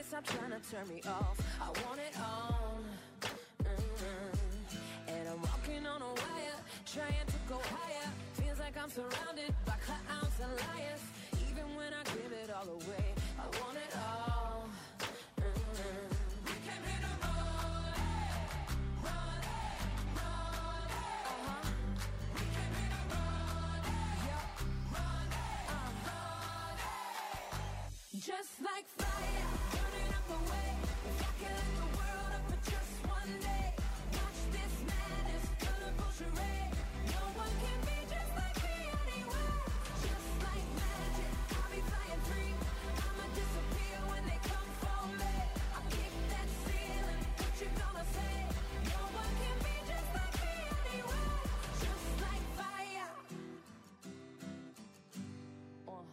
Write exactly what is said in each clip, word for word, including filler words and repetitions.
stop trying to turn me off. I want it all. Mm-hmm. And I'm walking on a wire, trying to go higher. Feels like I'm surrounded by clowns and liars. Even when I give it all away, I want it all. Mm-hmm. We came here to run, run, run. Uh-huh. We came here to run, yeah, run, uh, run. Just like fire, burning up the way. If I could light the world up for just one day, watch this madness, colorful charade. No one can be just like me anywhere. Just like magic, I'll be flying free. I'ma disappear when they come for me. I'll kick that ceiling, what you gonna say? No one can be just like me anywhere. Just like fire. Uh.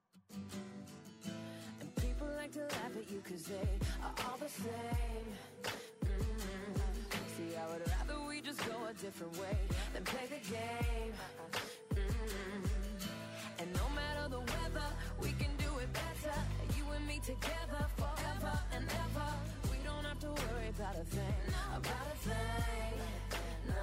And people like to laugh at you cause they are all the same. Mm-hmm. See, I would rather we just go a different way than play the game. Mm-hmm. And no matter the weather, we can do it better. You and me together forever and ever. We don't have to worry about a thing, about a thing. No.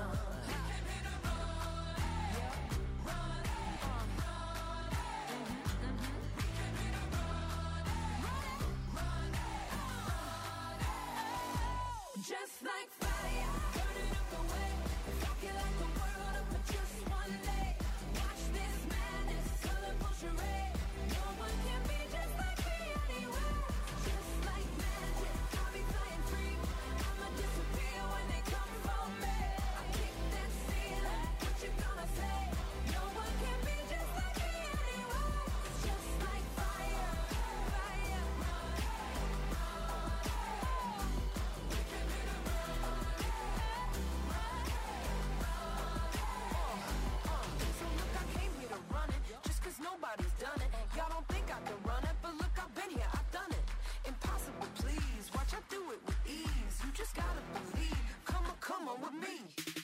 Just like fire, burning up the way. If I could light the world up for just one day, watch this madness, colorful charade. No one can be just like me anywhere. Just like magic, I'll be flying free. I'ma disappear when they come for me. I kick that ceiling, what you gonna say? No one can be just like me anywhere. Just like fire, fire. Nobody's done it. Y'all don't think I can run it, but look, I've been here, I've done it. Impossible, please. Watch, I do it with ease. You just gotta believe. Come on, come on with me.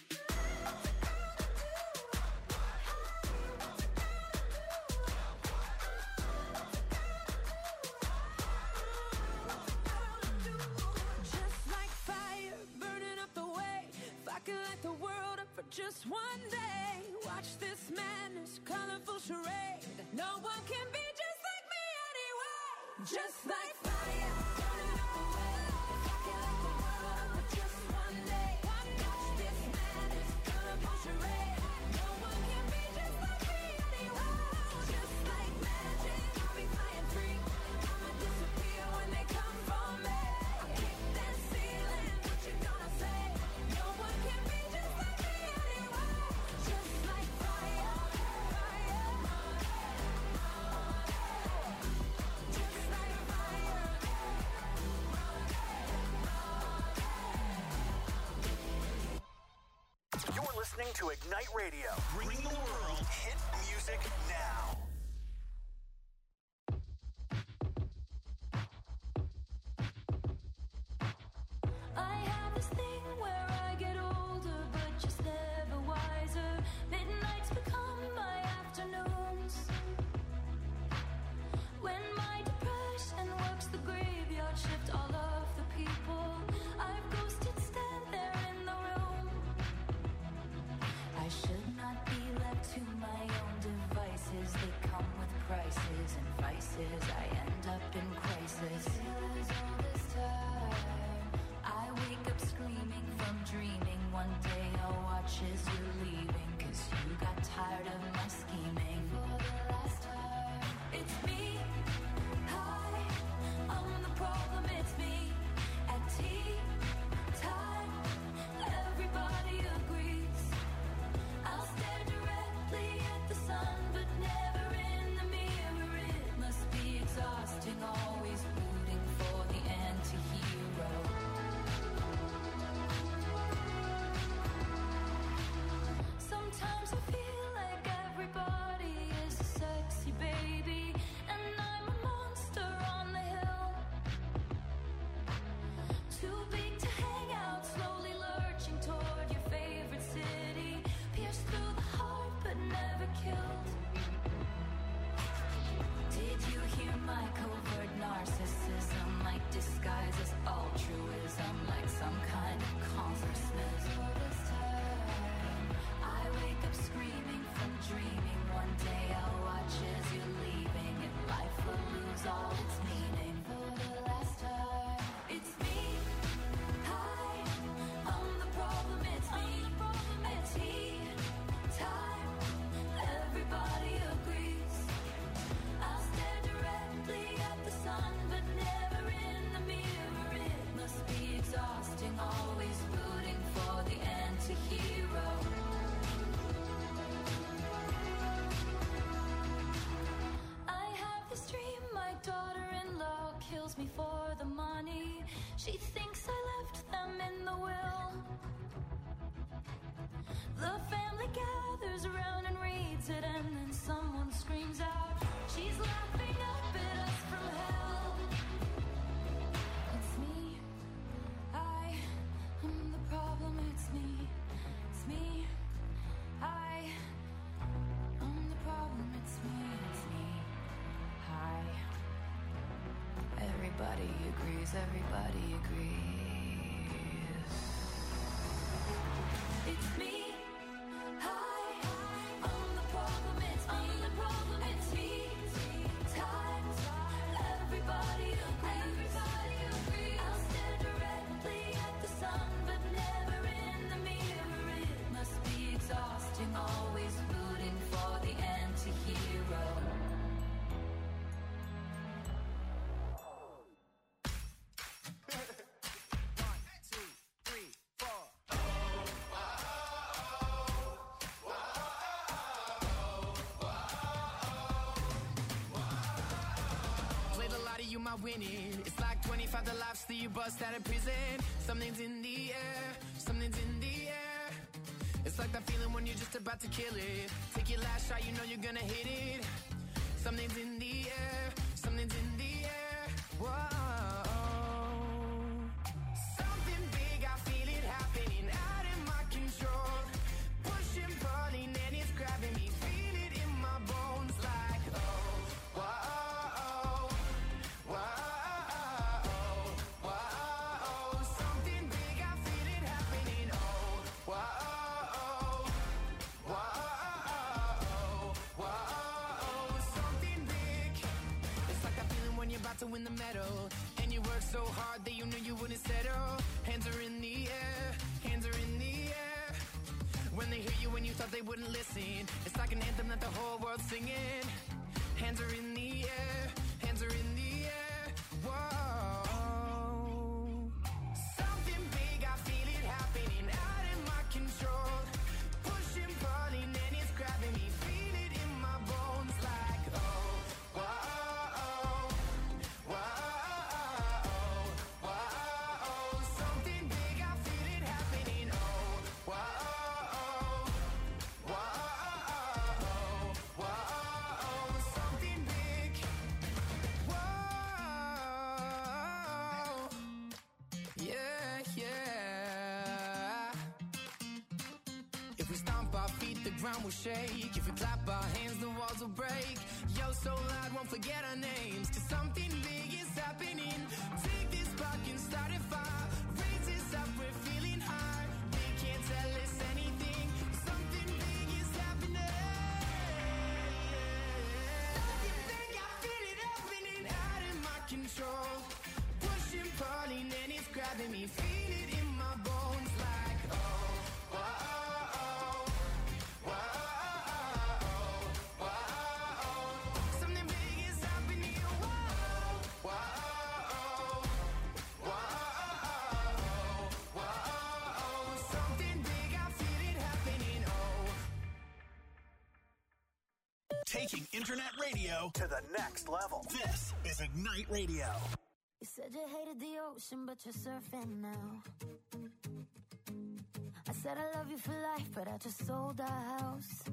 Just like fire, burning up the way. If I could light the world up for just one day, watch this madness, colorful charade. No one can be just like me anyway. Just like fire, burning up the way. If I could light the world up for just one day, watch this madness, colorful charade. No one can be just like me anyway. Just like magic, I'll be flying free. I'ma disappear when they come for me. I kick that ceiling, what you gonna say? No one can be just like me anyway. Just like fire, fire. You're listening to Ignite Radio. Bring the world hit music now. I have this thing where I get older, but just never wiser. Midnights become my afternoons. When my depression works the graveyard shift, all of the people I've ghosted stand there in the room. I should not be left to my own devices. They come me for the money. She thinks I left them in the will. The family gathers around and reads it, and then someone screams out, she's laughing up at us from hell. It's me, I am the problem, it's me, it's me, I am the problem, it's me, it's me, hi. Everybody agrees, everybody agrees. It's me. Always rooting for the anti-hero. One, two, three, four. Played a lot of you, my winning. It's like twenty-five the lives that you bust out of prison. Something's in the air, something's in the air. It's like that feeling when you're just about to kill it. Take your last shot, you know you're gonna hit it. Something's in the air, something's in the air. Whoa. Something big, I feel it happening out of my control. Pushing, pulling, and it's grabbing me. Feel it in my bones like, oh, whoa, whoa, whoa. Something big, I feel it happening, oh, whoa. About to win the medal, and you work so hard that you knew you wouldn't settle. Hands are in the air, hands are in the air. When they hear you when you thought they wouldn't listen, it's like an anthem that the whole world's singing. Hands are in the air, hands are in the air. Whoa. Something big, I feel it happening out of my control. Pushing, pulling, and it's grabbing me. Feel it in my bones like, oh, whoa. The ground will shake. If we clap our hands, the walls will break. Yo, so loud, won't forget our names. Cause something big is happening. Take this spark and start a fire. Raise this up, we're feeling high. They can't tell us anything. Something big is happening. Something big, I feel it happening out of my control. Pushing, pulling, and it's grabbing me. Feel it in my bones like, oh, whoa. Taking internet radio to the next level. This is Ignite Radio. You said you hated the ocean, but you're surfing now. I said I love you for life, but I just sold our house.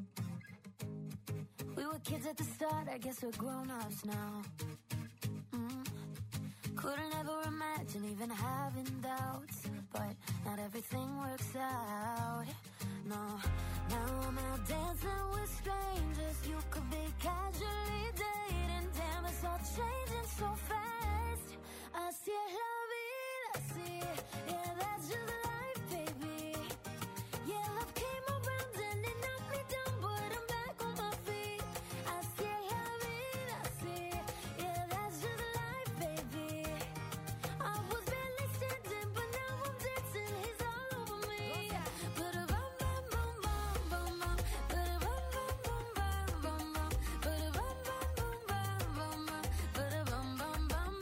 We were kids at the start, I guess we're grown-ups now. Mm. Couldn't ever imagine even having doubts, but not everything works out. No, now I'm out dancing with strangers. You could be casually dating. Damn, it's all changing so fast. Así es la vida, así. Yeah, that's just life, baby. Yeah, love came around and it knocked me down, but I'm back on my feet. Así es la vida, así. Yeah, that's just life, baby. I was barely standing, but now I'm dancing. He's all over me. But a bum bum bum bum bum bum. But a bum bum bum bum bum bum. But a bum bum bum bum bum bum. But a bum bum bum bum.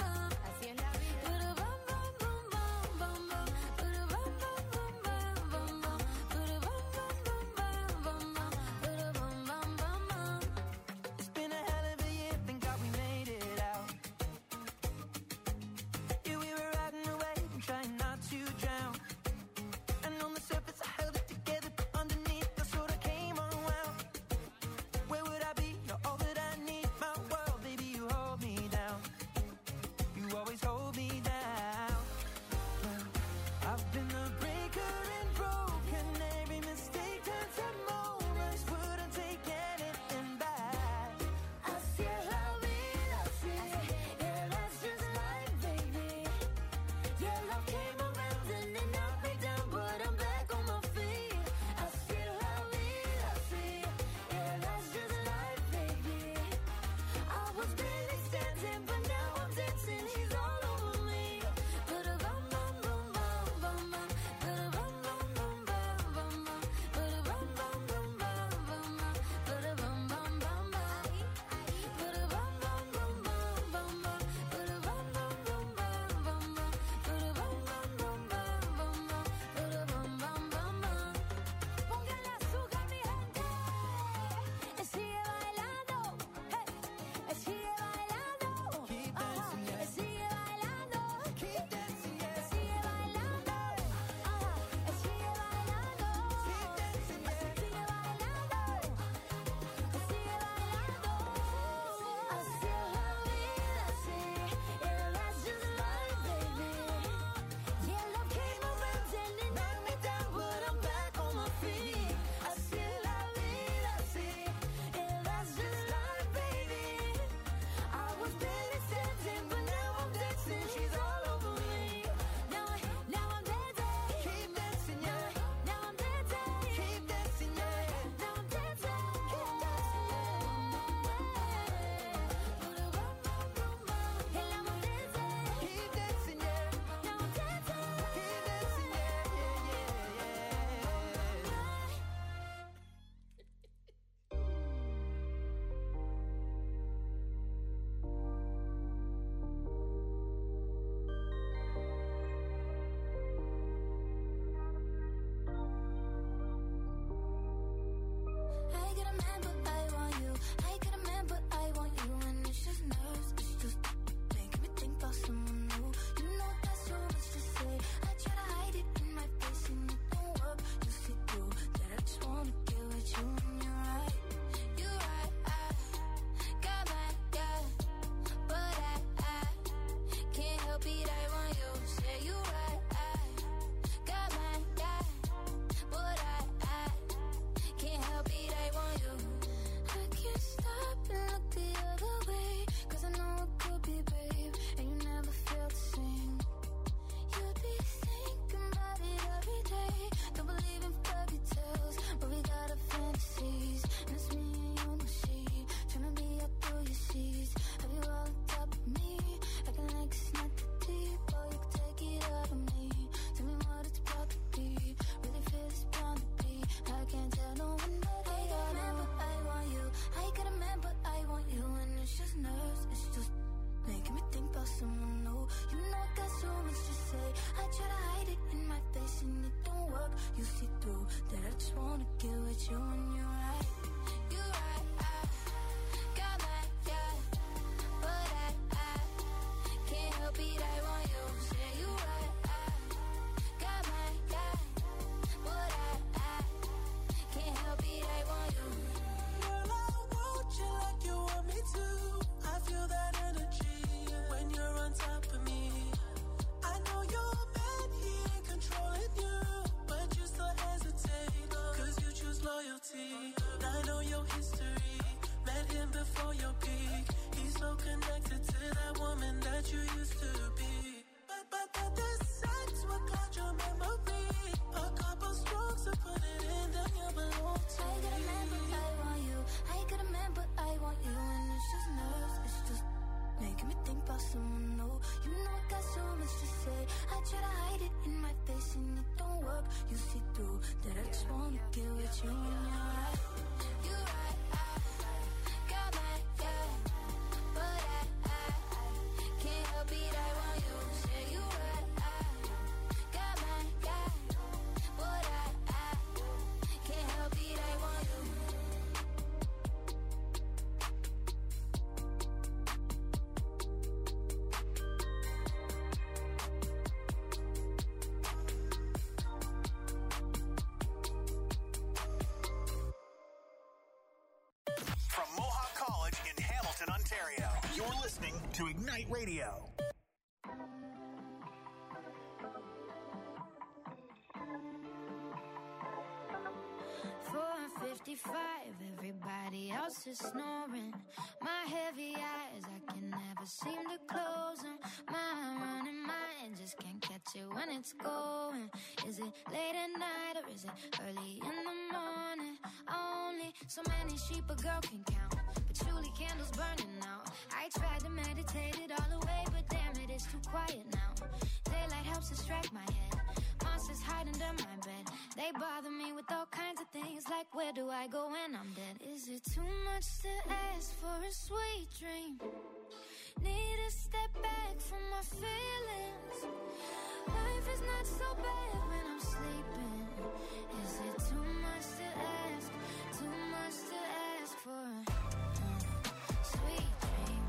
to Ignite Radio. four fifty-five, everybody else is snoring. My heavy eyes, I can never seem to close them. My running mind just can't catch it when it's going. Is it late at night or is it early in the morning? Only so many sheep a girl can count, patchouli candles burning out. I tried to meditate it all away, but damn it, it's too quiet now. Daylight helps distract my head. Monsters hide under my bed. They bother me with all kinds of things, like where do I go when I'm dead? Is it too much to ask for a sweet dream? Need to step back from my feelings. Life is not so bad when I'm sleeping. Is it too much to ask? Too much to ask for a uh, sweet dream?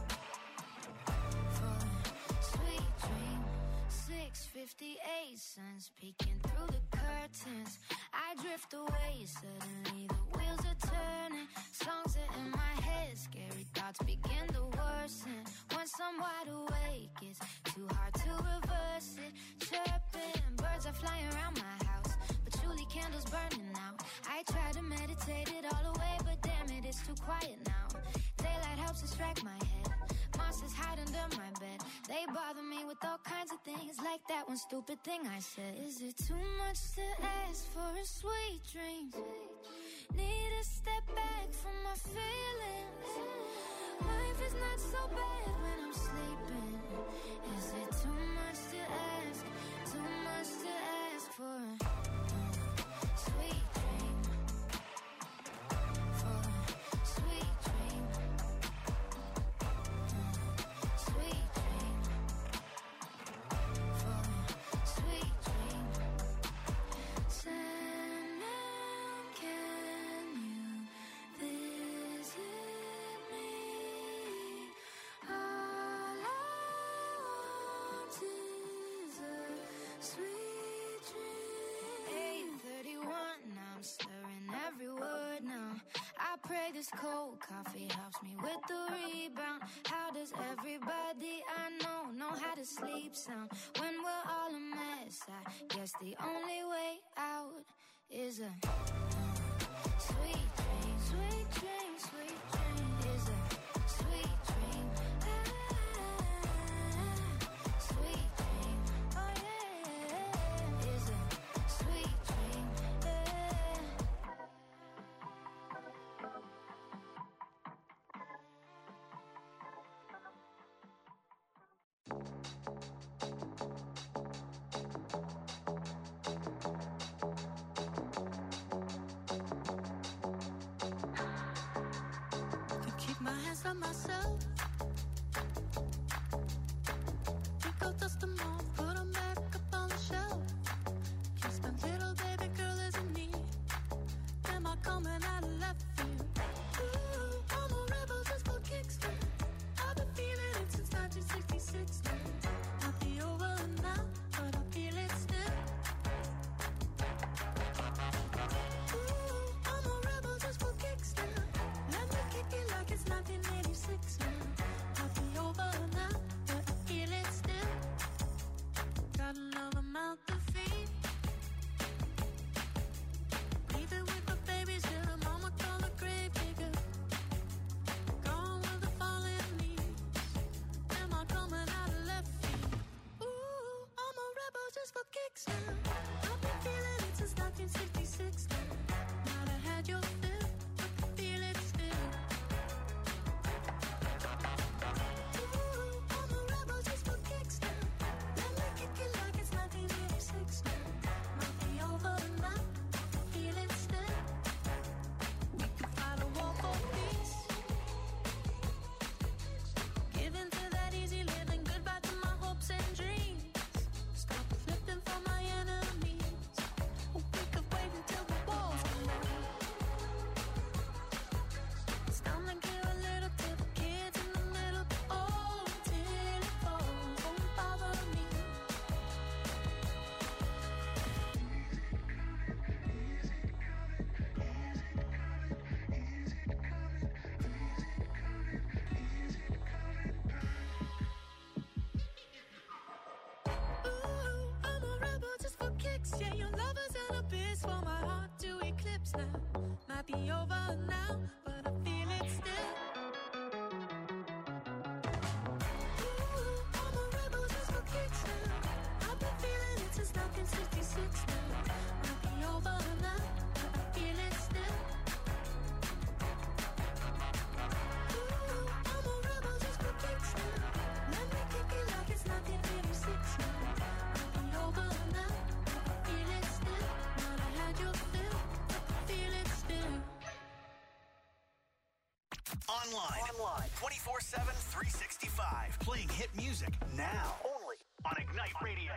For a sweet dream. six fifty-eight, sun's peeking through the curtains. I drift away, suddenly the wheels are turning. Songs are in my head, scary thoughts begin to worsen. Once I'm wide awake, it's too hard to reverse it. Chirping, birds are flying around my house, patchouli candles burning out. I try to meditate it all away, but damn it, it's too quiet now. Daylight helps distract my head. Monsters hide under my bed. They bother me with all kinds of things, like that one stupid thing I said. Is it too much to ask for a sweet dream? Need to step back from my feelings. Life is not so bad when I'm sleeping. Is it too much to ask? Too much to ask for a uh, sweet dream? For a sweet dream. Sweet dream. For a sweet dream. Sandman, can you visit me? All I want is a sweet dream. eight thirty-one, now I'm slurring every word now. I pray this cold coffee helps me with the rebound. How does everybody I know know how to sleep sound? When we're all a mess, I guess the only way out is a sweet dream. Sweet dream, sweet dream is a sweet dream. Ah, sweet dream, oh yeah, is a sweet dream. Yeah. Yeah, your love is an abyss for my heart to eclipse now. Might be over now, but I feel it still. Ooh, I'm a rebel just for kicks now. I've been feeling it since nineteen sixty-six now. Might be over now, but I feel it still. Ooh, I'm a rebel just for kicks now. Let me kick it like it's nineteen eighty-six now. Might be over now, but I feel it still. Might have had your fill, but I feel it still. Online. Online. twenty-four seven, three sixty-five. Playing hit music now. Only on Ignite Radio.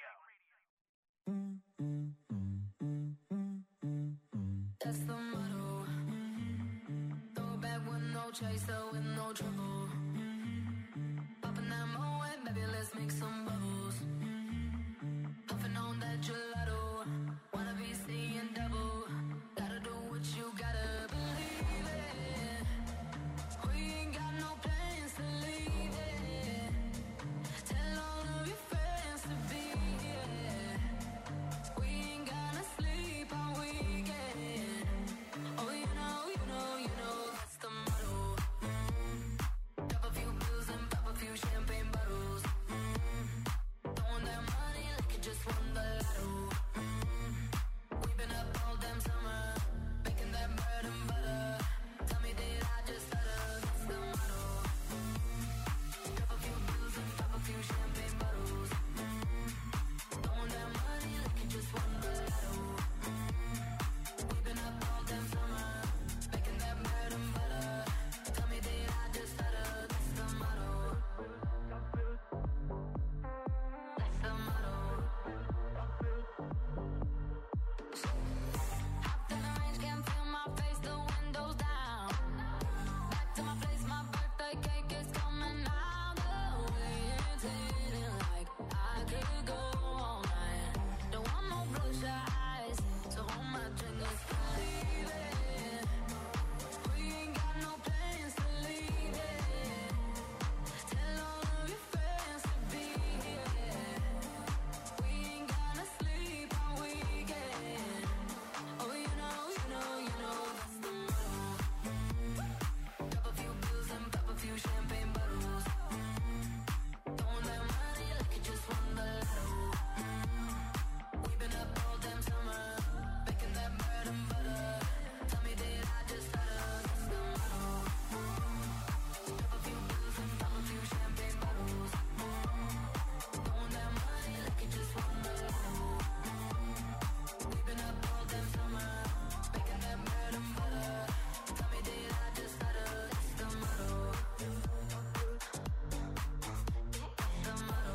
That's the motto. Throw it back with no chaser, with no trouble. Popping that Moet, baby, let's make some bubbles. Puffing on that gelato. Wanna be seeing double. Gotta do what you gotta believe it. We ain't got no plans to leave it. Tell all of your friends to be here. We ain't gonna sleep all weekend. Oh, you know, you know, you know, that's the motto. Mm-hmm. Drop a few pills and pop a few champagne bottles. Mm-hmm. Throwing that money like you just won the lotto. Mm-hmm. We've been up all damn summer, making that bread and butter. Tell me, did I just stutter? That's the motto. Mm-hmm. Drop a few pills and pop a few champagne bottles. Mm-hmm. Throwing that money like you just won the lotto. Mm-hmm. We've been up all damn summer, making that bread and butter. Tell me, did I just stutter? That's the motto. That's the motto. Hopped in the range, can't feel my face, the windows down. Back to my place, my birthday cake is coming out. The way it's hitting like I could go all night. Don't want no bloodshot eyes, so hold my drink, let's believe it. We ain't got no plans to leave it. Tell all of your friends to be here. We ain't gonna sleep all weekend. Oh, you know, you know, you know, that's the motto. Mm-hmm. Drop a few pills and pop a few champagne bottles. Mm-hmm. Throwing that money like you just won the lotto. Mm-hmm. We've been up all damn summer, making that bread and butter. Tell me, did I just stutter? That's the motto. Mm-hmm. Drop a few pills and pop a few champagne bottles. Mm-hmm. Throwing that money like you just won the lotto. Mm-hmm. We've been up all damn summer, making that bread and butter. Tell me, did I just stutter? That's the motto. That's the motto.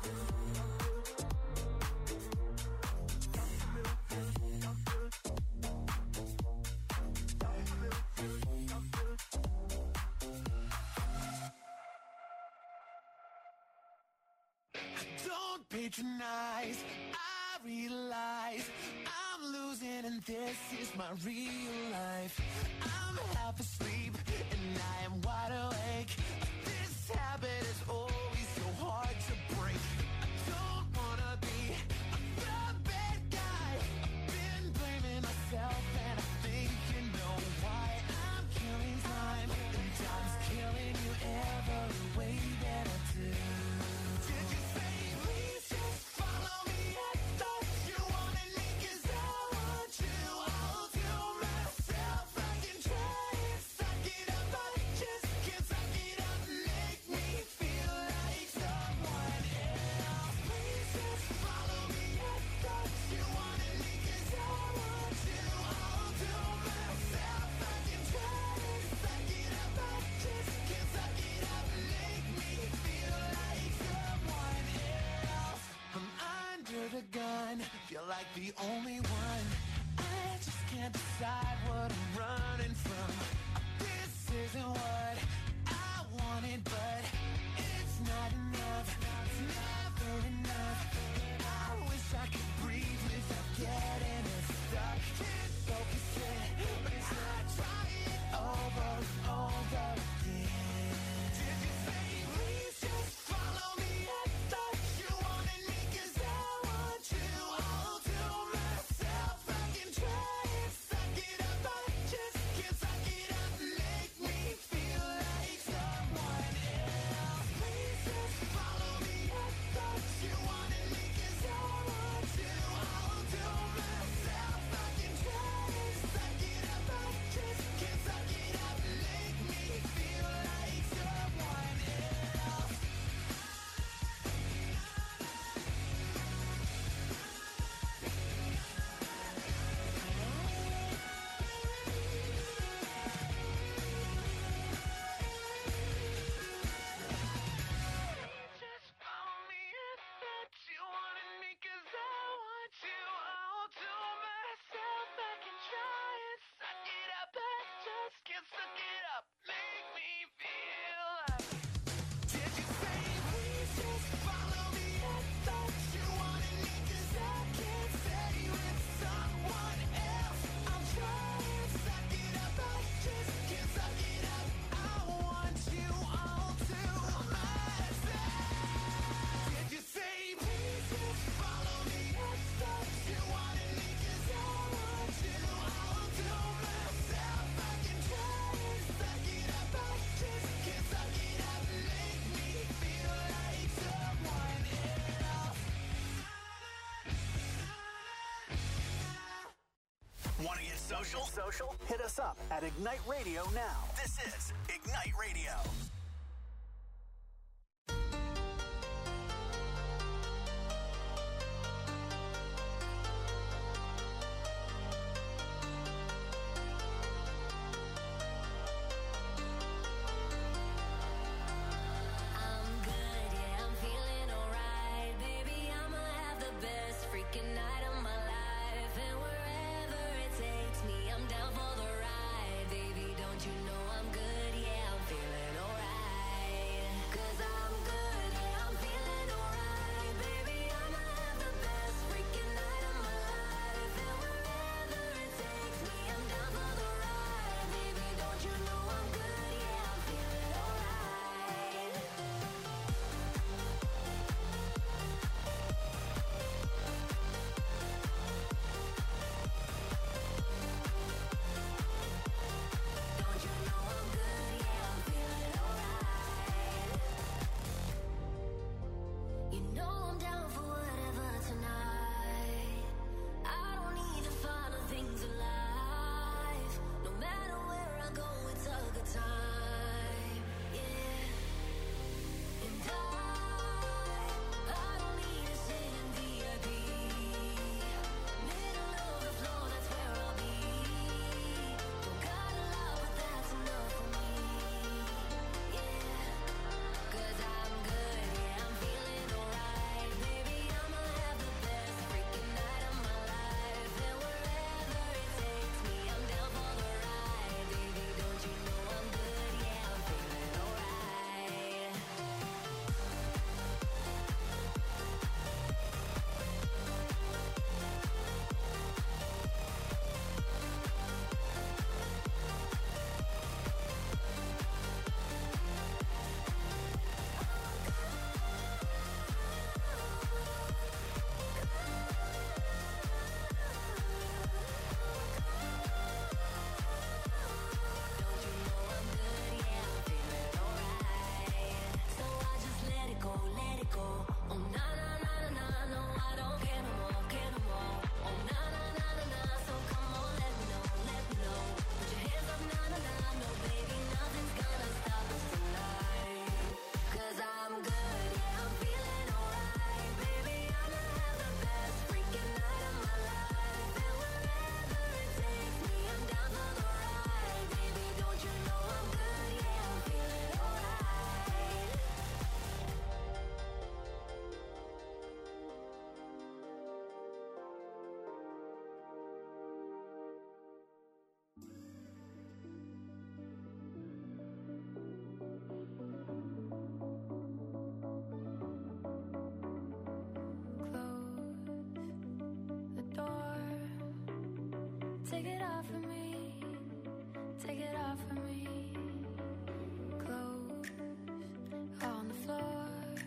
Don't patronize, I realize I'm losing and this is my real life. I'm half asleep and I am wide awake. This habit is always so hard to break. I don't wanna be the bad guy. I've been blaming myself and I think you know why. I'm killing time and time's killing you every way that I do. Did you say please just follow me? I thought you wanted me 'cause I want you. I'll do myself. I can try and suck it up. I just can't suck it up. Make me feel like someone else. Please just follow me. I thought you wanted me 'cause I want you. I'll do myself. I can try and suck it up. I just can't suck it up. Make me feel like someone else. I'm under the gun, feel like the only one. I just can't decide what I'm running from. This isn't what I wanted, but it's not enough. It's never enough. I wish I could breathe without getting it stuck. Can't focus it, but it's not trying over and over again. Did you say please just follow me? I thought you wanted me 'cause I want you. I'll do social? Social? Hit us up at Ignite Radio now. This is Ignite Radio. Take it off of me, take it off of me. Clothes on the floor.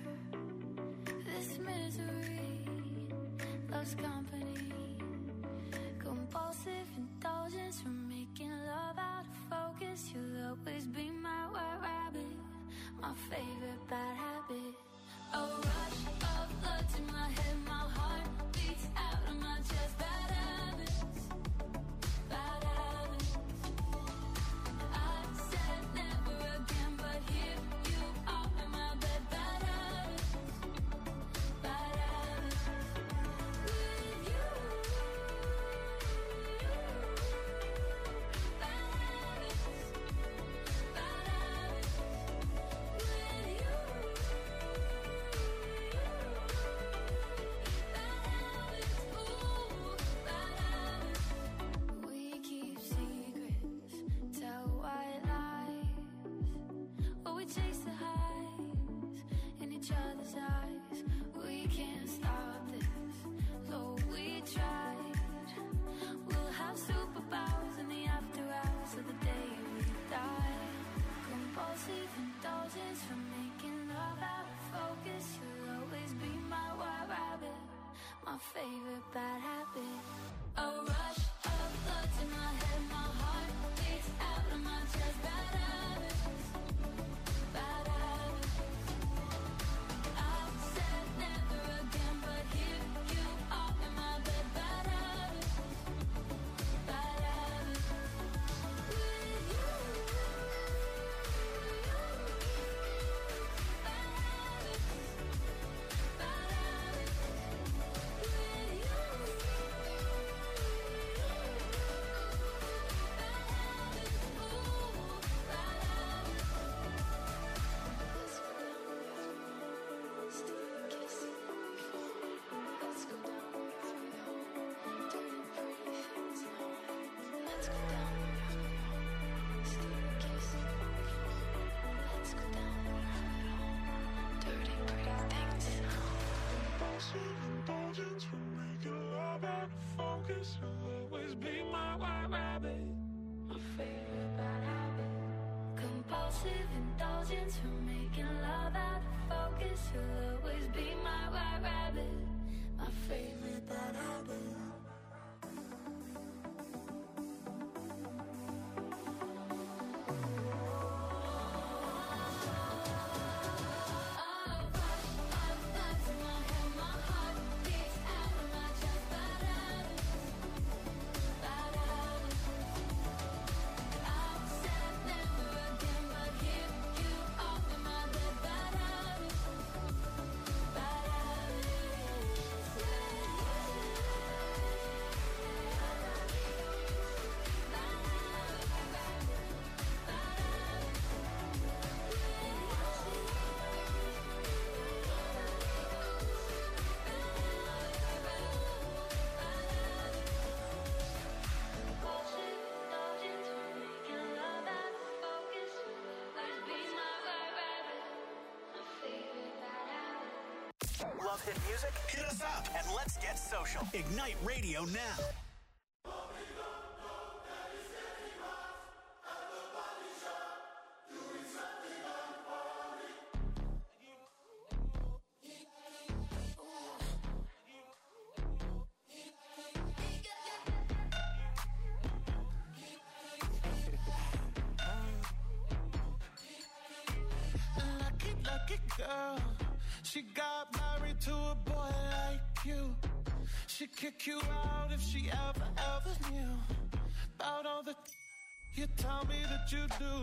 This misery loves company. Compulsive indulgence from making love out of focus. You'll always be my white rabbit, my favorite bad habit. A rush of blood to my head, my heart beats out of my chest. Bad habits. Bad habits. I said never again, but here you are in my bed. Bad habits. Bad habits. With you. Bad habits. Bad habits. With you. Bad habits. Ooh, bad habits. We keep secrets, tell white lies, or we chase the highs in each other's eyes. We can't stop this, though we tried. We'll have superpowers in the after hours of the day we die. Compulsive indulgence from making love out of focus. You'll always be my white rabbit, my favorite bad habit. A rush of blood to my head, my heart beats out of my chest. Bad habits, bad habits. I said never again, but here you are in my bed. Bad habits, bad habits. Let's go down. Steal a kiss. Let's go down. Dirty, pretty things. Compulsive indulgence will make your love out of focus. You'll always be my white rabbit, my favorite bad habit. Compulsive indulgence for making love out of focus. You'll always be my white rabbit, my favorite bad habit. Love hit music? Hit us up and let's get social. Ignite Radio now. Lucky, lucky girl. She got married to a boy like you. She'd kick you out if she ever, ever knew about all the you tell me that you do.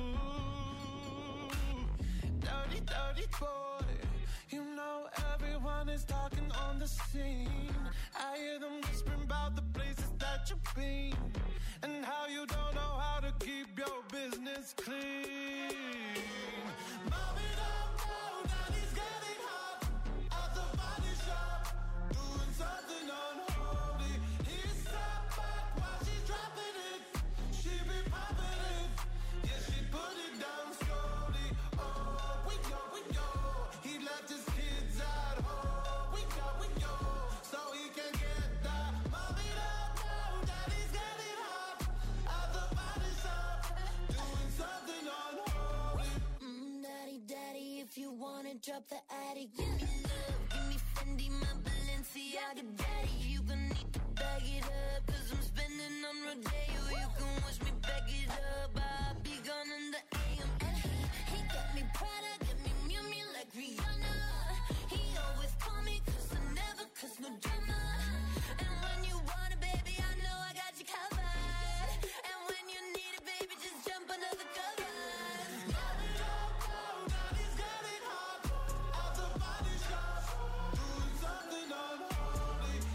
Dirty, dirty boy. You know everyone is talking on the scene. I hear them whispering about the places that you've been and how you don't know how to keep your business clean. Mommy don't know that he's getting hot at the body shop, doing something unholy. He sat back while she's dropping it. She be popping it, yeah, she put it down slowly. Oh, we go, we go. He left his kids at home. We go, we go, so he can get that. Mommy don't know that he's getting hot at the body shop, doing something unholy. Mm, daddy, daddy, if you wanna drop the attic, give me love, give me Fendi, my Balenciaga daddy. You gon' need to bag it up, cause I'm spending on Rodeo. You can watch me back it up, I'll be gone in the A M. And he, he got me Prada, got me Miu Miu like Rihanna. He always call me cause I never cause no drama. And when you want it, baby, I know I got you covered. And when you need it, baby, just jump under the covers. Mommy don't know that he's getting hot at the body shop, doing something unholy.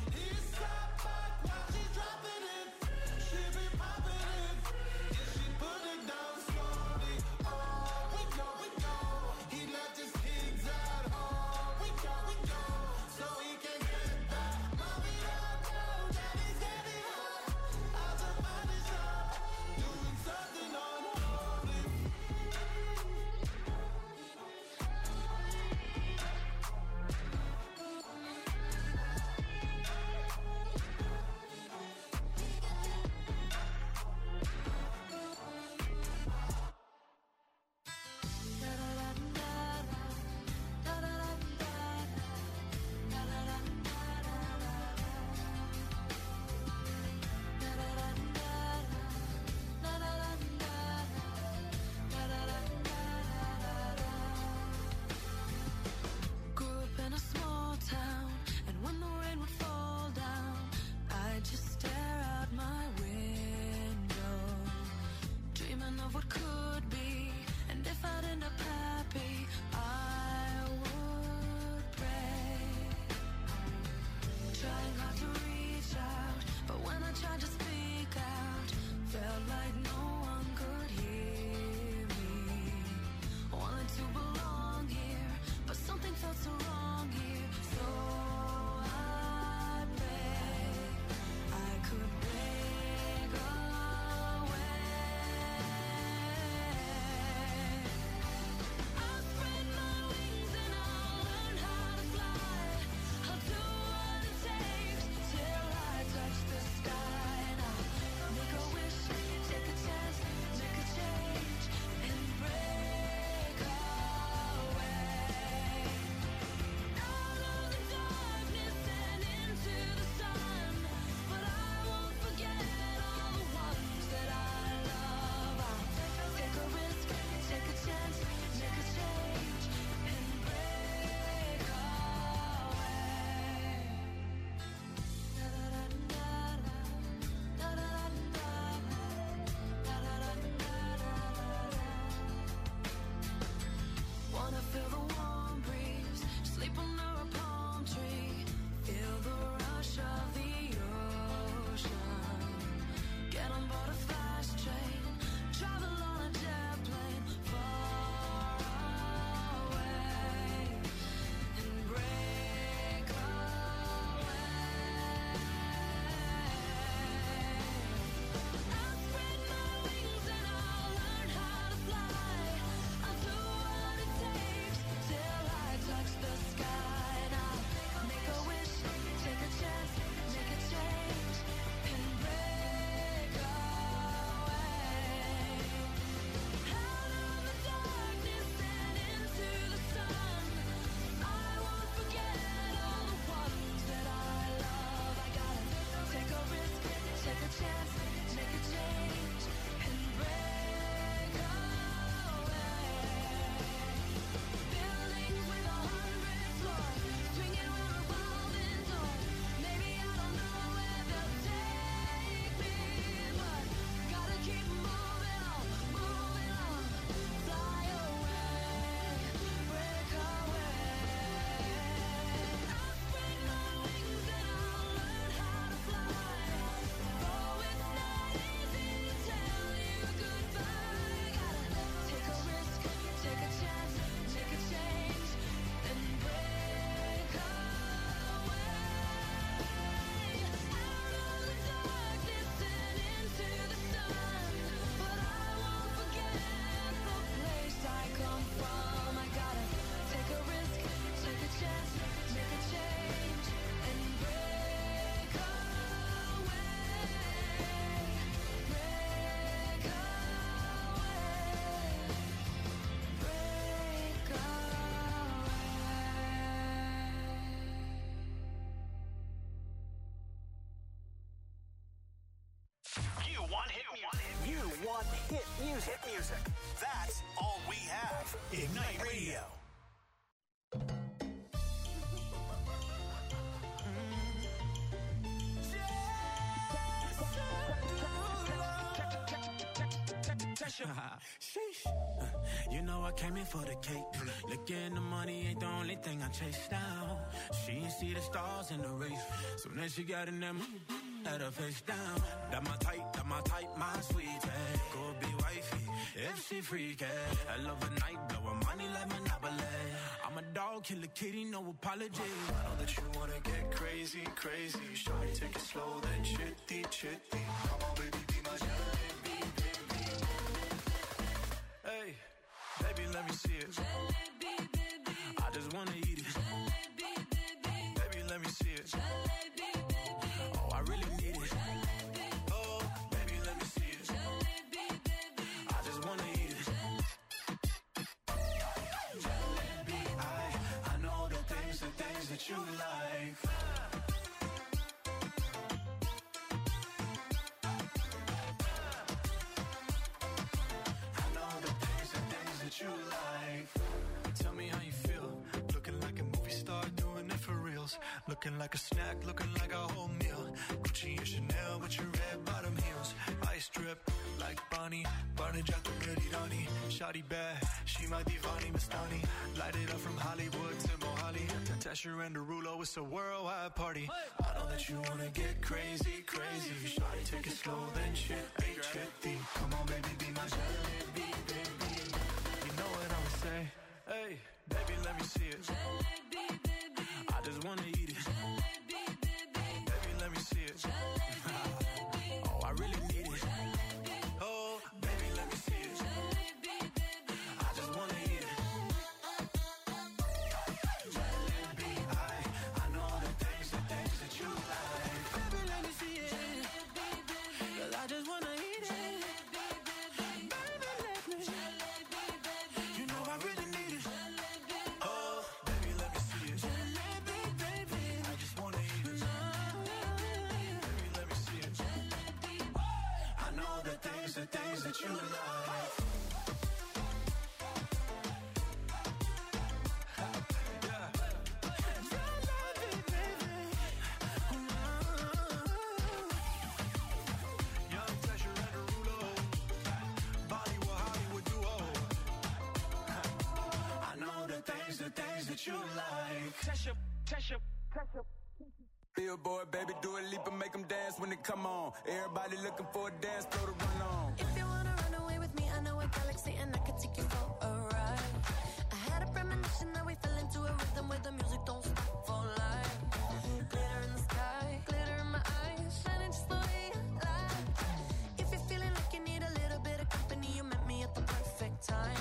Hit music. Hit music. That's all we have. Ignite Radio. Sheesh. You know I came in for the cake. Looking the money ain't the only thing I chase down. She ain't see the stars in the race. So then she got in them, had her face down. That my type, that my type, my sweetie. Go be wifey, if she freaky. I love a night, blow her money like Monopoly. I'm a dog, kill a kitty, no apology. I know that you wanna get crazy, crazy. Shawty, take it slow, then chitty, chitty. Come on, baby, be my jalebi, baby. Hey, baby, let me see it. Jalebi, baby. I just wanna eat it. Jalebi, baby. Baby, let me see it. Jalebi, baby. Oh, I really need it. Oh, baby, let me see it. Jalebi, baby. I just wanna eat it. Jalebi, I, I know the things, the things that you like. I know the things, the things that you like. Tell me how you feel. Looking like a movie star, doing it for reals. Looking like a snack, looking like a whole meal. Gucci and Chanel with your red bottom heels. Ice drip like Bonnie, Barney Jack Ready Donnie. Shawty bad, she my divani Mastani. Light it up from Hollywood to Mohali. Tesher and Derulo, it's a worldwide party. I know that you wanna get crazy, crazy. Shawty, take it slow, then chitty, chitty. Come on, baby, be my jalebi, baby. You know what I would say? Hey, baby, let me see it. Jalebi, baby. I just wanna eat it. Jalebi, baby. Baby, let me see it. Oh, I really need it. Oh, baby, let me see it. Jalebi, baby. I just wanna eat it. Jalebi, I, I know the things, the things that you like. Baby, let me see it. Jalebi, baby. 'Cause I just wanna eat it. Jalebi, baby. Baby, let me. Jalebi, baby. You know I really need it. Jalebi, Oh, baby, let me see it. Jalebi, baby. I just wanna eat it. Baby, let me see it. I know the things, the things that you like. Yeah. Young Tesher and Derulo. Bollywood, Hollywood duo. I know the things, the things that you like. Tesha, Tesha, Tesha. Billboard, baby, do a leap and make them dance when they come on. Everybody looking for a dance floor to run on. If you wanna run away with me, I know a galaxy and I can take you for a ride. I had a premonition that we fell into a rhythm where the music don't stop for life. Glitter in the sky, glitter in my eyes, shining just the way I like. If you're feeling like you need a little bit of company, you met me at the perfect time.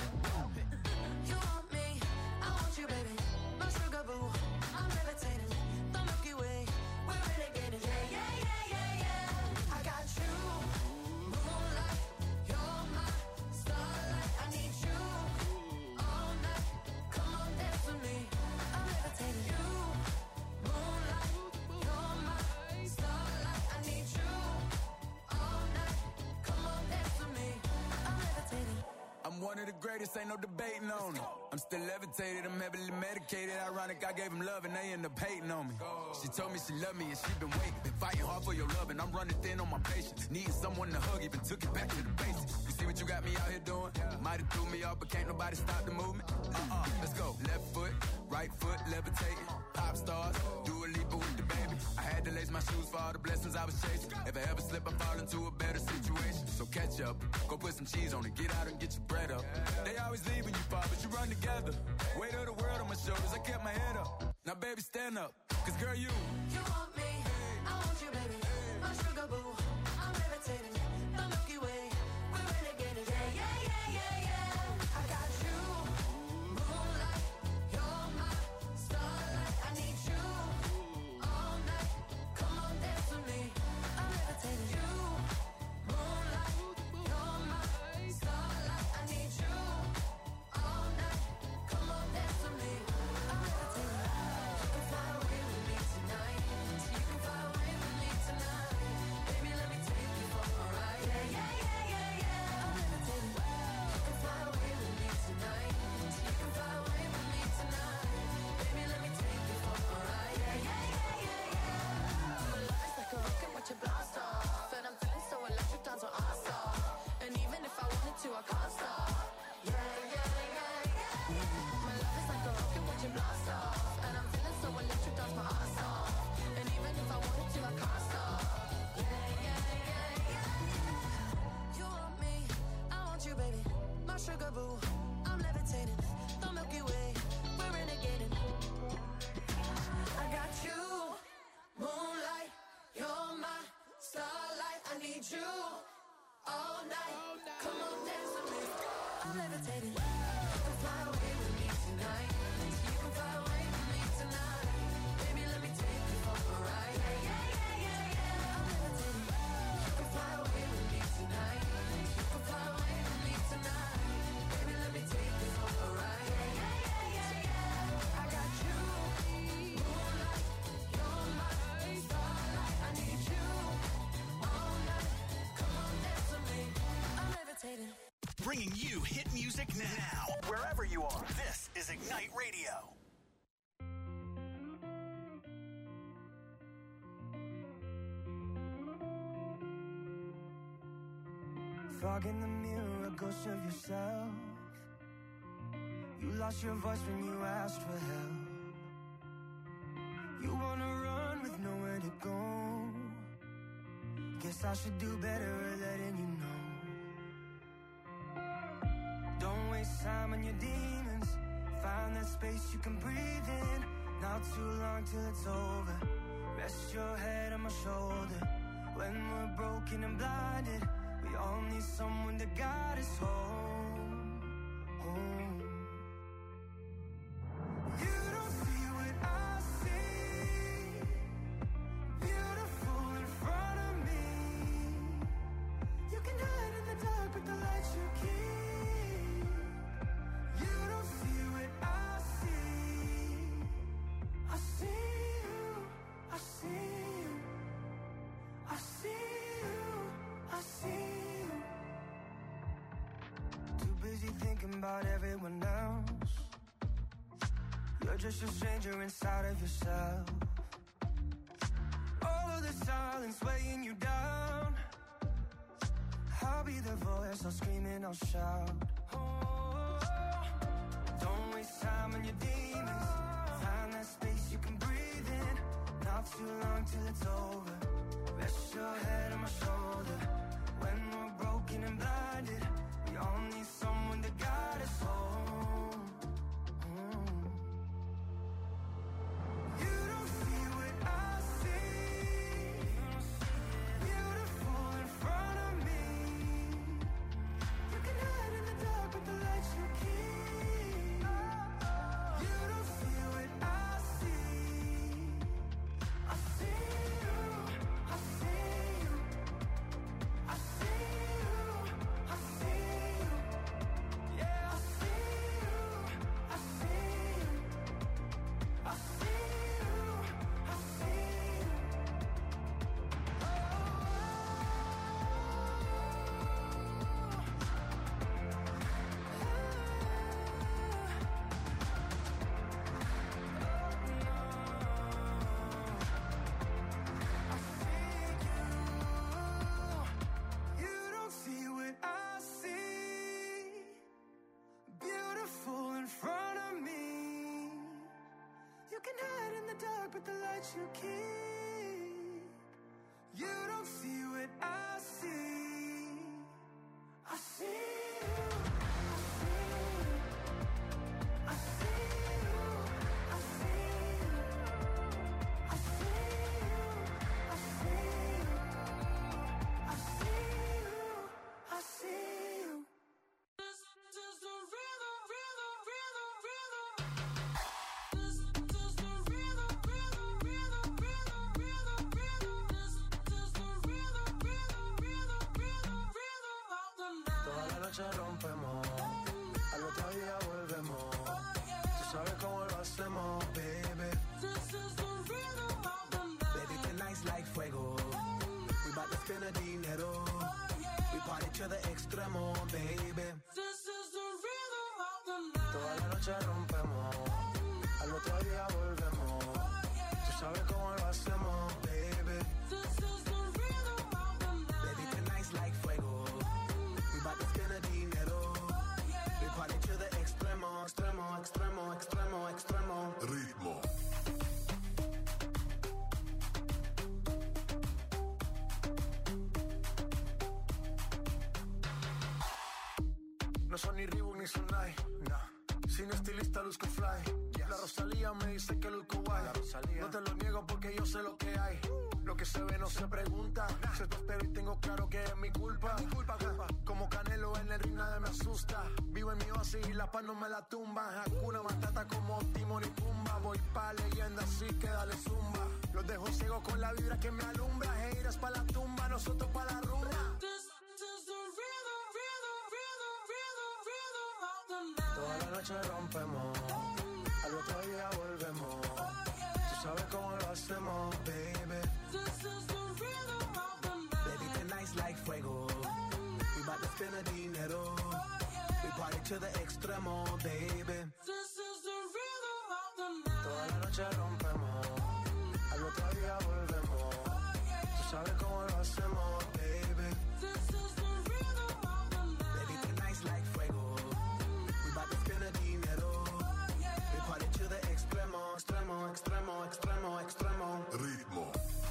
You want me, I want you, baby. My sugar boo, I'm levitating. The Milky Way, we're renegading. Yeah, yeah, yeah, yeah, yeah. I got you, moonlight. You're my starlight. I need you all night. Come on, dance with me. I'm levitating. You, moonlight. You're my starlight. I need you all night. Come on, dance with me. I'm levitating. I'm one of the greatest, ain't no debating on it. I'm still levitated, I'm heavily medicated. Ironic, I gave him love and they end up hating on me. She told me she loved me and she been waiting. Been fighting hard for your love and I'm running thin on my patience. Needing someone to hug, even took it back to the basics. You see what you got me out here doing? Might have threw me off, but can't nobody stop the movement. Uh-uh, let's go. Left foot, right foot, levitating. Pop stars, do a leap with the baby. I had to lace my shoes for all the blessings I was chasing. If I ever slip, I fall into a better situation. So catch up, go put some cheese on it, get out and get your bread up. They always leave when you fall, but you run together. Weight of the world on my shoulders, I kept my head up. Now baby, stand up, cause girl, you You want me, I want you, baby. My sugar boo, I'm levitating. The Milky Way, we're renegading. Yeah, yeah, yeah, yeah, yeah. I got you, moonlight. You're my starlight. I need you all night. Come on, dance with me. I'm levitating. You, moonlight. You're my starlight. I need you all night. Come on, dance with me. I'm levitating. You can fly away with me tonight. levitating. You can fly away with me tonight. You can fly away with me tonight. Baby, let me take you for a ride. Yeah, yeah, yeah, yeah, yeah. I'm levitating. You can fly away with me tonight. You can fly away with me tonight. Baby, let me take you for a ride. Yeah, yeah, yeah, yeah, yeah. I got you, moonlight, you're my starlight. I need you all night. Come on, dance with me. I'm levitating. Bringing you hit music now, wherever you are. This is Ignite Radio. Fog in the mirror, a ghost of yourself. You lost your voice when you asked for help. You wanna run with nowhere to go. Guess I should do better at letting you know. Don't waste time on your demons. Find that space you can breathe in. Not too long till it's over. Rest your head on my shoulder. When we're broken and blinded, we all need someone to guide us home, home. You don't see what I see. Beautiful in front of me. You can hide in the dark, but the light you keep. You don't see what I see. I see you, I see you, I see you, I see you. Too busy thinking about everyone else. You're just a stranger inside of yourself. All of the silence weighing you down. I'll be the voice, I'll scream and I'll shout. Oh, don't waste time on your demons. Find that space you can breathe in. Not too long till it's over. Rest your head on my shoulder. When we're broken and blinded, we all need someone to guide us home. Mm. You don't see what I see. Beautiful in front of me. You can hide in the dark, but the light you keep. You don't see what I see. I see you, I see you, I see you, I see you. Yeah, I see you, I see you, I see you, I see you. You don't see what I see. Beautiful in front of me. You can hide in the dark, but the light you keep. You don't see what I see. I see you, I see you, I see you, I see you, I see you, I see you, I see you, I see you. This is the rhythm, rhythm, rhythm, rhythm. This is the rhythm, rhythm, rhythm, rhythm, rhythm, rhythm. This is the rhythm, rhythm, rhythm, rhythm, rhythm of the night. Toda la noche rompemos, al otro día volvemos. Tú sabes cómo lo hacemos, baby. This is the rhythm of the night. Baby, tonight's like fuego. We bout to spend the dinero. We party to the extremo, baby. This is the rhythm of the night. Toda la noche rompemos, al otro día volvemos. Tú sabes cómo lo hacemos, baby. This is the rhythm of the night. Baby, tonight's like fuego. We bout to spend the dinero. We party to the extremo, extremo, extremo, extremo, extremo. Ritmo. No son ni Reebok ni Sonai, nah. Sin estilista luzco fly. La Rosalía me dice que luzco guay. No te lo niego porque yo sé lo que hay. Lo Lo que se ve no se pregunta. Se te espero y tengo claro que es mi culpa. Mi culpa, culpa. Como Canelo en el ring nadie me asusta. Vivo en mi oasis y la paz no me la tumba. Hakuna Matata como Timon y Pumba. Voy pa' leyenda así que dale zumba. Los dejo ciego con la vibra que me alumbra. Heiras pa' la tumba, nosotros pa' la rumba. Toda la noche rompemos, al otro día volvemos. Tú sabes cómo lo hacemos, baby. Baby, tonight's like fuego. We bout to spend the dinero. We party to the extremo, baby. Toda la noche rompemos, al otro día volvemos. Tú sabes cómo lo hacemos, baby. Baby, tonight's like fuego. We bout to spend the dinero. We party to the extremo, extremo, extremo, extremo, extremo. Ritmo.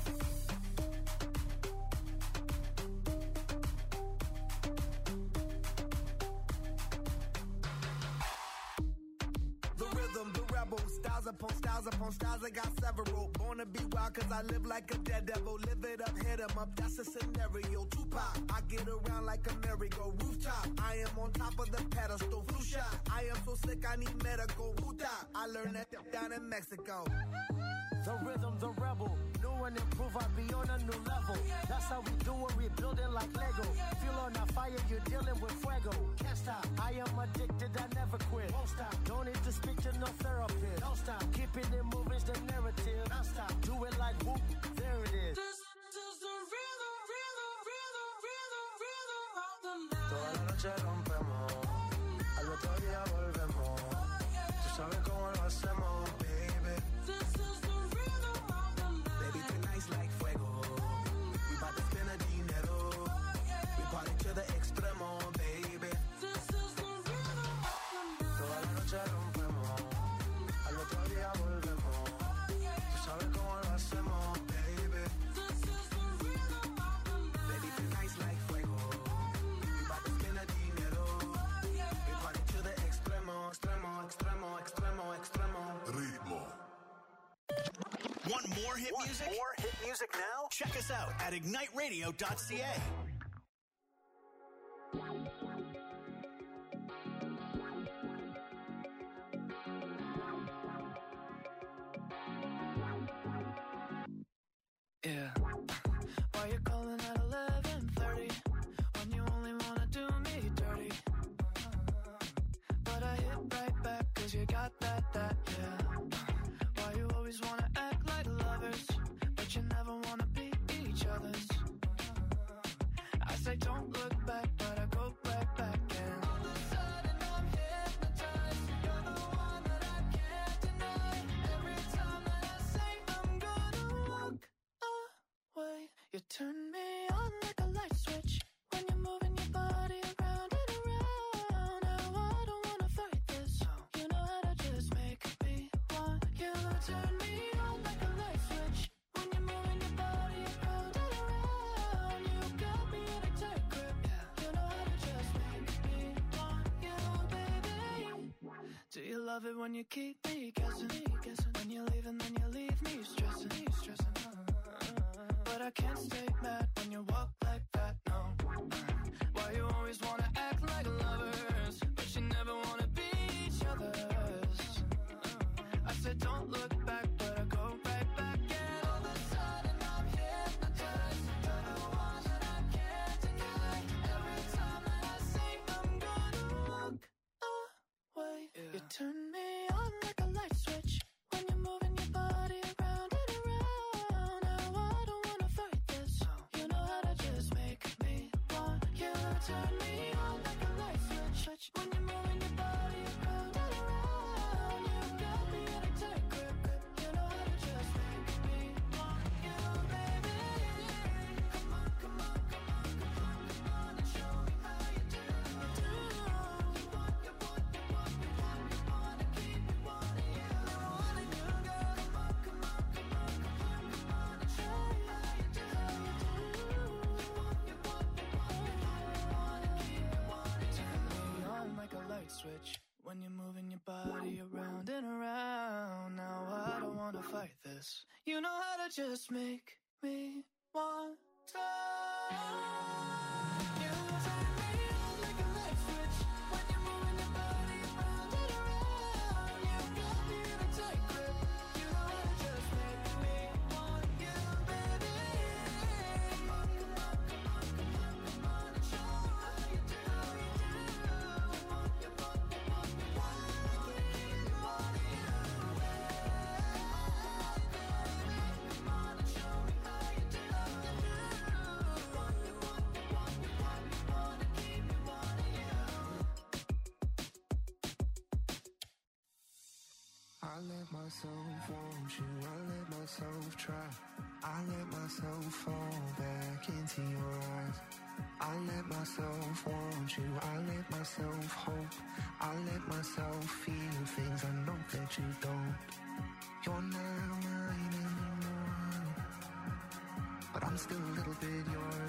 The rhythm, the rebel, styles upon styles upon styles, I got several. Born to be wild cause I live like a dead devil. Live it up, hit 'em up, that's a scenario. Tupac, I get around like a merry-go rooftop. I am on top of the pedestal, flu shot. I am so sick I need medical. Puta, I learned that down in Mexico. The rhythm, the rebel, new and improve, I be on a new level. That's how we do it, we building like Lego. Feel on a fire, you're dealing with fuego. Can't stop, I am addicted, I never quit. Won't stop, don't need to speak to no therapist. Don't stop, keeping it moving's the narrative. Don't stop, do it like whoop, there it is. This is the rhythm, rhythm, rhythm, rhythm, rhythm of the night. Toda la noche rompemos, al otro día volvemos. Tú sabes cómo lo hacemos, baby. This is the rhythm of the night. Baby, tonight's like fuego. We bout to spend the dinero. We party to the extremo, baby. This is the rhythm of the night. Toda la noche rompemos, al otro día volvemos. Tú sabes cómo lo hacemos, baby. This is the rhythm of the night. Baby, tonight's like fuego. We bout to spend the dinero. We party to the extremo, extremo, extremo, extremo, extremo. Ritmo. Want more hit Want music? more hit music now? Check us out at ignite radio dot c a. Yeah. Why you calling at eleven thirty when you only wanna do me dirty? But I hit right back cause you got that, that, yeah. Why you always wanna act like lovers, but you never wanna be each other's? I say don't look back, but I go right back and all of a sudden I'm hypnotized. You're the one that I can't deny. Every time that I say I'm gonna walk away, you turn me on like a light switch when you're moving your body around and around. Now I don't wanna fight this. You know how to just make me want you. Turn me on like a light switch when you're moving your body around and around. You got me in a tight grip. You know how to just make me want you, baby. Do you love it when you keep me guessing? When you leave and then you leave me stressing. But I can't stay mad when you walk like that, no. Why you always wanna act like lovers, but you never wanna be each other's? I said don't look back, but I go right back and all of a sudden I'm hypnotized. You're the one that I can't deny. Every time that I say I'm gonna walk away, you turn me on like a light switch when you're moving your body around and around. Now I don't wanna fight this. You know how to just make me want you. Turn me on like a light switch when you're moving your body around and around. You got me in a tight grip. You know how to just make me want you, baby. Come on, come on, come on, come on, come on and show me how you do. Do you want, you want, you want, you want, you want to keep me wanting you, wanting you, girl. Come on, come on, come on, come on, come on and show me how you do. You want, you want, you want, you want, you want to keep me wanting you. Turn me on like a light switch when you're moving your body around and around. Now I don't wanna fight this. You know how to just make me one time. You turn me on like a light switch when you're moving your body round and around. You got me in a tight grip. You know how to just make me want you, baby. Come on, come on, come on, come on, come on, and show me how you do, how you do. You want, you want, you want, you want, I can't keep it wanting you. Come on and show me how you do, how you do. You want, you want, you want, you want, you want to keep me wanting you. I let myself want you, I let myself try. I let myself fall back into your eyes. I let myself want you, I let myself hope. I let myself feel things I know that you don't. You're not mine anymore, but I'm still a little bit yours.